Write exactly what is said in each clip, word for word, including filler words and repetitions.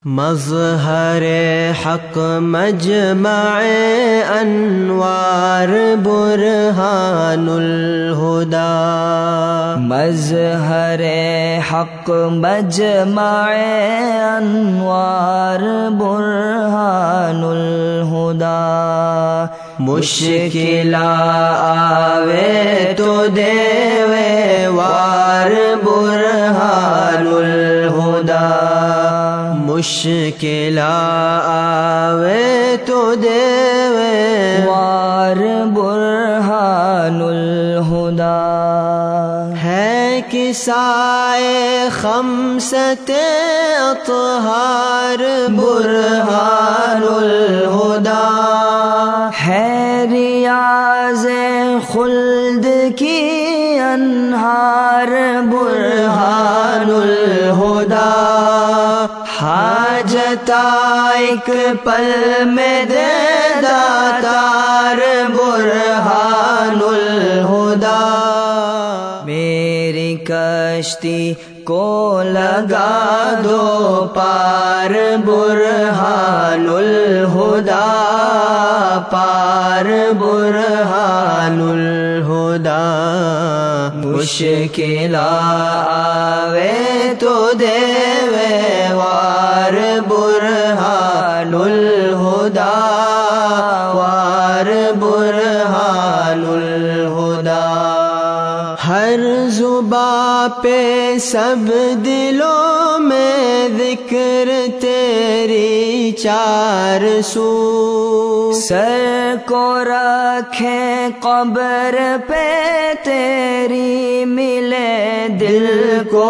مظہر حق مجمع انوار برہان الہدی، مظہر حق مجمع انوار برہان الہدی، مشکل آوے تو دیوے وار برہان الہدی، مشکل آوے تو دیوے وار برہان الہدی، ہے کسائے خمسۃ اطہار برہان الہدی، ہے ریاض خلد کی انہار برہان الہدی، حاجت ایک پل میں دے داتار برہان الہدی، میری کشتی کو لگا دو پار برہان الہدی، پار برہان الہدی، مشکل آوے تو دیوے وار برہان الہدی، وار برہان الہدی، ہر زباں پہ سب دلوں میں ذکر تیری چار سو، سر کو رکھے قبر پہ تیری ملے دل کو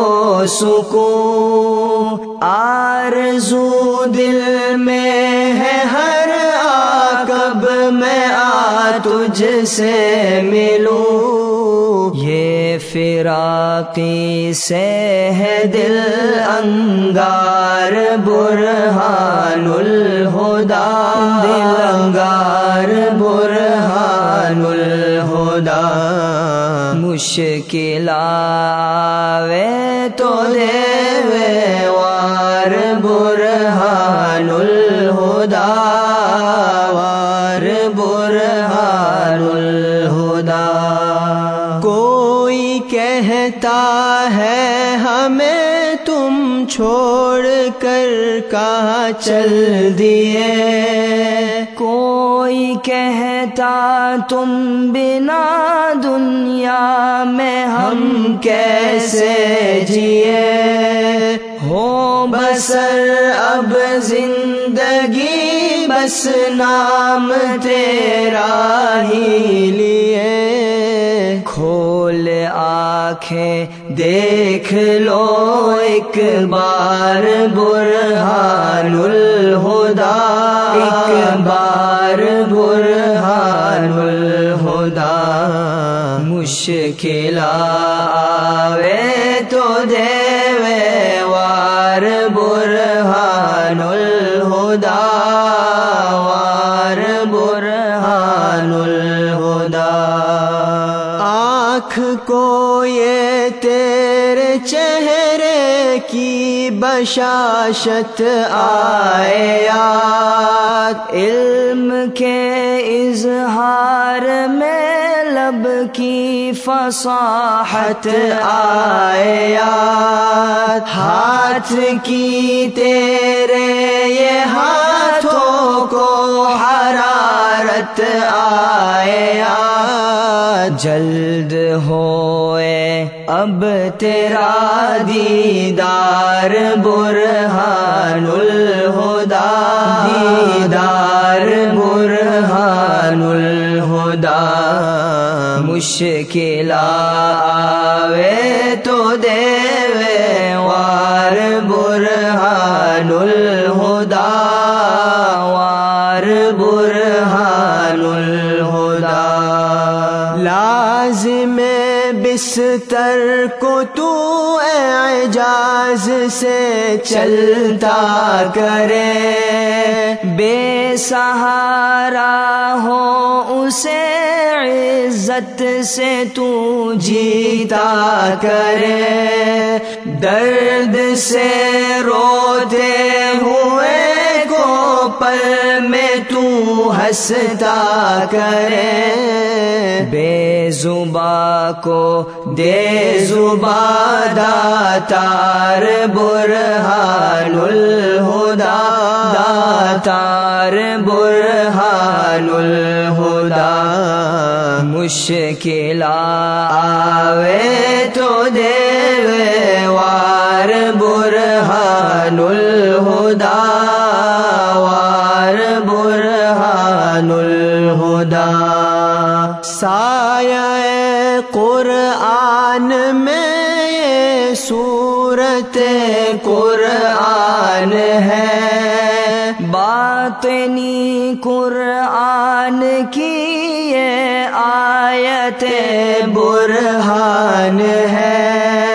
سکون، آرزو دل میں ہے ہر عقب میں آ تجھ سے ملوں، یہ فراقی سے ہے دل انگار برہان الہدی، دل انگار برہان الہدی، مشکل آوے تو دیوے وار برہان الہدی، وار برہان الہدی، کوئی کہتا ہے ہمیں تم چھوڑ کر کہاں چل دیے، کوئی کہتا تم بنا دنیا میں ہم کیسے جیے، ہو بسر اب زندگی بس نام تیرا ہی لیے، کھول آنکھیں دیکھ لو ایک بار برہان الہدی، ایک بار برہان الہدی، مشکل آوے تو دیوے وار برہان الہدی، وار برہان الہدی، آنکھ کو یہ تیرے چہرے کی بشاشت آئے یاد، علم کے اظہار میں لب کی فصاحت آئے یاد، ہاتھ کی تیرے یہ ہاتھوں کو حرارت آئے یاد، جلد ہوئے اب تیرا دیدار برہان الہدی، دیدار برہان الہدی، مشکل آوے تو دیوے وار برہان الہدی، وار برہان الہدی، لازم بستر کو تو اعجاز سے چلتا کرے، بے سہارا ہو اسے عزت سے تو جیتا کرے، درد سے روتے ہوں ہنستا کرے، بے زباں کو دے زباں داتار برہان الہدی، داتار برہان الہدی، مشکل آوے تو دے وار برہان الہدی، وار برہان الہدی۔ سایہ قرآن میں یہ سورت قرآن ہے، باطنی قرآن کی یہ آیت برہان ہے،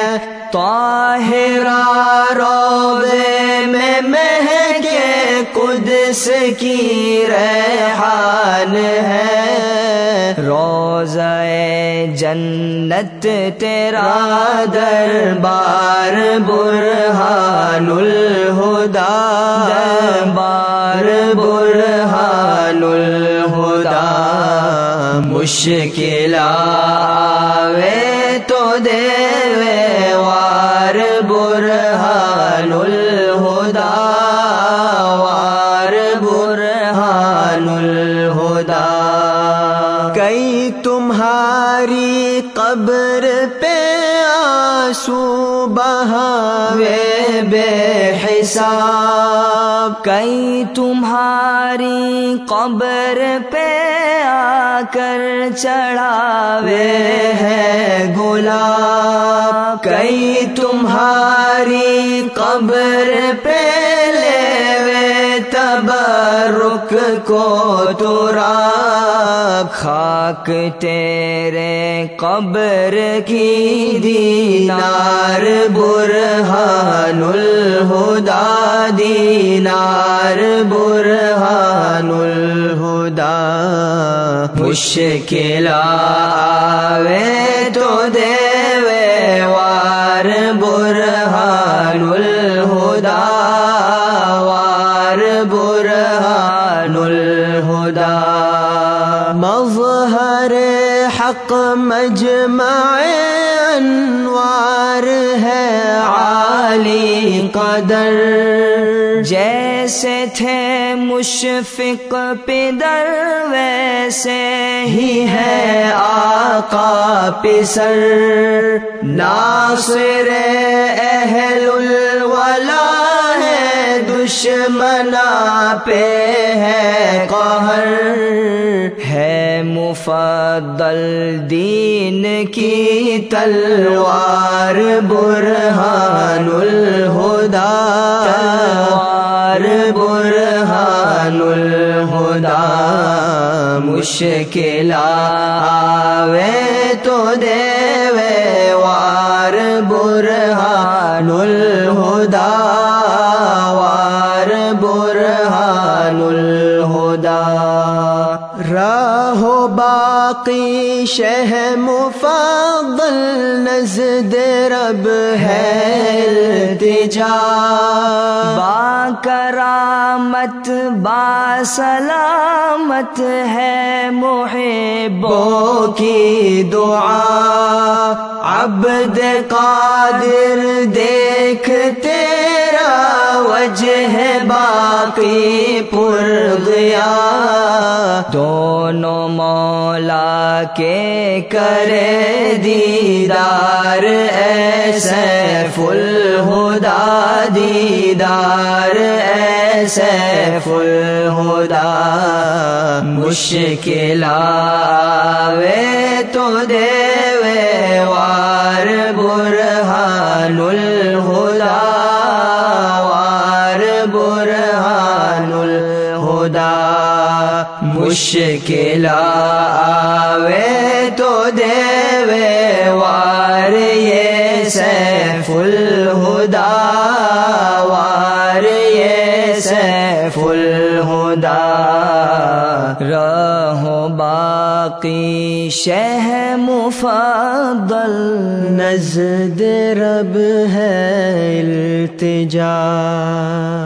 طاہرہ روضے میں مہکے قدس کی ریحان ہے، روضہ جنت تیرا دربار برہان الہدی، دربار برہان الہدی، مشکل آوے تو دے وار برہان الہدی، وار برہان الہدی۔ کئی تمہاری قبر پہ آنسو بہاوے بے حساب، کئی تمہاری قبر پہ آ کر چڑھاوے ہے گلاب، کئی تمہاری قبر پہ لیوے تبرک کو تراب، خاک تیرے قبر کی دینار برہان الہدی، دینار برہان الہدی، مشکل آوے تو دے وار برہان الہدی، وار برہان الہدی، مظہر حق مجمع انوار ہے عالی قدر، جیسے تھے مشفق پدر ویسے ہی ہے آقا پسر، ناصر اہل الولا ہے دشمنا پہ ہے قہر، ہے مفضل دین کی تلوار برہان الہدی، تلوار برہان الہدی، مشکل آوے تو دے وار برہان الہدی، وار برہان الہدی، راہ باقی شہ مفضل نزد رب ہے التجا، با کرامت با سلامت ہے محبوں کی دعا، عبد قادر دیکھ تیرا وجہ باقی پر گیا، دونوں مولا کے کرے دیدار اے سیف الہدی، دیدار اے سیف الہدی، مشکل آوے تو دے وار برہان الہدی، وار برہان الہدی، مشکل آوے تو دے وار یہ سیف الہدی، وار یہ سیف الہدی، راہ باقی شہ مفضل نزد رب ہے التجا۔